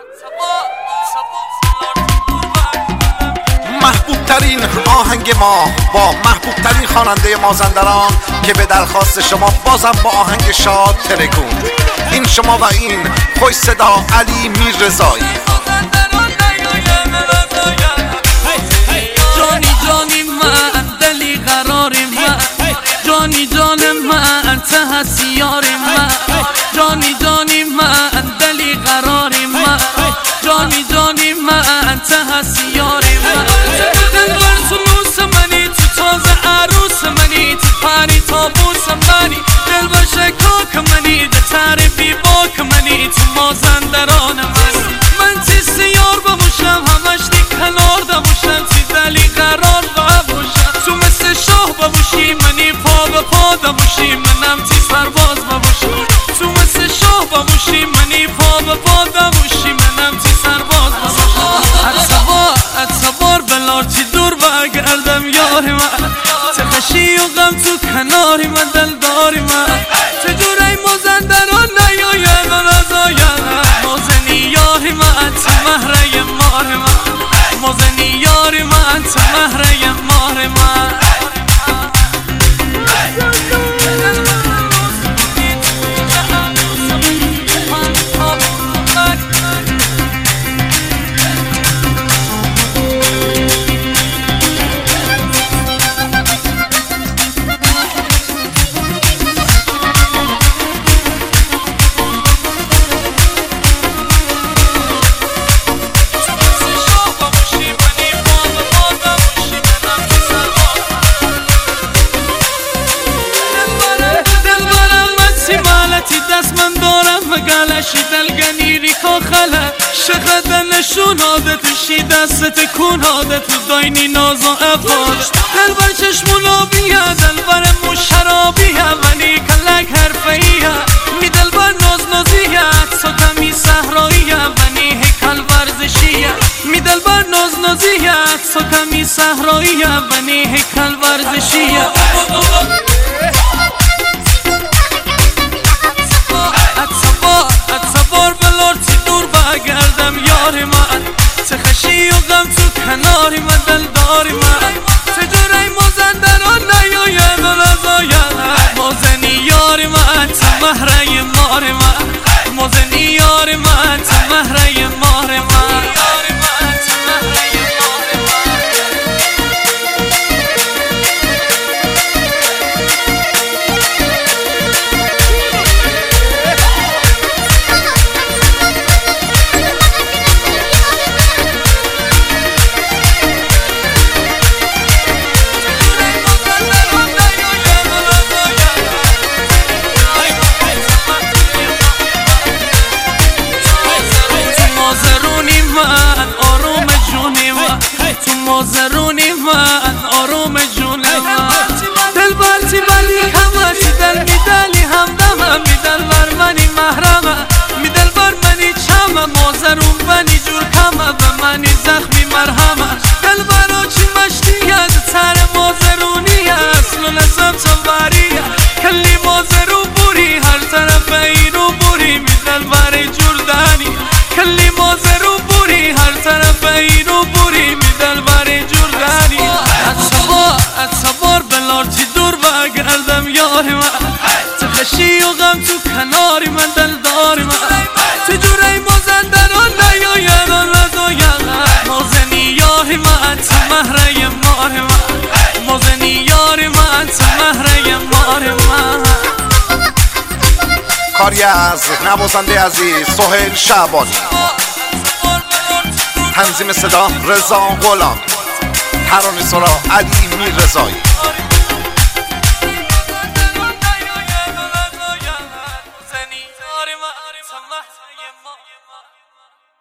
محبوب ترین آهنگ ما با محبوب ترین خواننده مازندران که به درخواست شما بازم با آهنگ شاد ترکوند. این شما و این خوش صدا علی میررضایی. جانی جانی من دلی قرار من، جانی جان من ته هستی یار من، جانی جانی من دلی قرار من، جانی جانی من ته هستی یار من. دلبر تو نوس منی، تو تازه عروس منی، تو پری تابوس منی، دلبر شکاک منی، ده تعریفی باک منی، تو مازندران من تی سیار بموشم همش دی کنار دموشم، تی دلی قرار بموشم، تو مثل شاه بموشی منی پا به پا دموشی، منم تی سرباز بموشم، تو مثل شاه بموشی منی پا به پا دموشی، منم تی سرباز بموشم. اتبار بلار تی دور برگردم یاری من، تخشی و غم تو کناری من دلداری من، چجوری مازندران نیاید و نزاید، مازنی یاری من تو مهره مار من، مازنی یاری من تو مهره مار من. دست من دارم و گلشی دلگنیری که خله شقد نشون آدتشی دست کون آدت داینی ناز و افاش، دلبر چشمون آبیه دلبر مو شرابیه ولی کلک حرفیه، می دلبر ناز نازیه سا کمی صحراییه ولی هیکل ورزشیه، می دلبر ناز نازیه سا کمی صحراییه ولی هیکل ورزشیه. اتبار بلار تی دور برگردم یاری من، تخشی و غم تو کناری من دلداری من، چجوری مازندران نیاید و نزاید، مازنی یاری من تو مهره مار من، مازنی یاری من تو مهره مار من. مازرونی من آروم جونی من، دلبر تی ولی همه تی دل می دلی همدمه، می دلبر منی محرمه، می دلبر منی چمه، مازرون بنی جور کمه به منی زخمی مرهمه، دلبر چی مشتیه تر مازرونیه اصل و نسب چنبریه، کلی مازرون بوری هر طرف اینو بوری، می دلبر جور دنی کلی مازرون بوری هر طرف اینو بوری، می دلبر جور دنی. اتبار بلار تی دور برگردم یاری من، تخشی و غم تو کناری من دلداری من، چجوری مازندران نیاید و نزاید، مازنی یاری من تو مهره مار من، مازنی یاری من تو مهره مار من. کاری از نوازنده عزیز سهیل شعبانی، تنظیم صدا رضا غلام، ترانه‌سرا علی میررضایی.